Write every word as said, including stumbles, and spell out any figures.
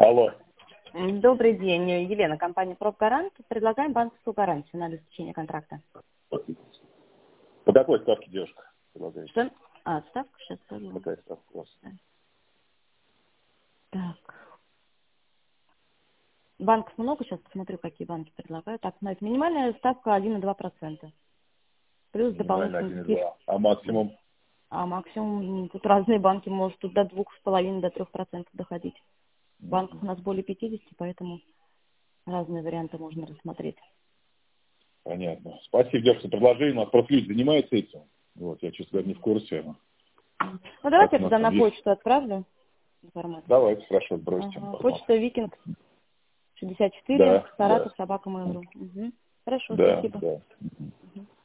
Алло. Добрый день, Елена, компания «Пробгарант». Предлагаем банковскую гарантию на обеспечение контракта. По какой ставке, девушка, предлагаете? Что? А, ставка сейчас скажу. Какая ставка у вас? Так. Банков много, сейчас посмотрю, какие банки предлагают. Так, знаете, минимальная ставка один и два процента. Плюс Минимально дополнительный скидка. один и два. А максимум? А максимум, тут разные банки, может тут до двух с половиной, до трех процентов доходить. Банков у нас более пятидесяти, поэтому разные варианты можно рассмотреть. Понятно. Спасибо, девушка, за предложение. У нас просто люди занимаются этим. Вот, я, честно говоря, не в курсе. Ну, давайте я у нас тогда там на есть? почту отправлю информацию. Давайте, хорошо, бросьте. Ага. посмотрим. Почта Викинг шестьдесят четыре, Да, да, Саратов, собака mail точка ру. Угу. Хорошо, да, спасибо. да. Мгм.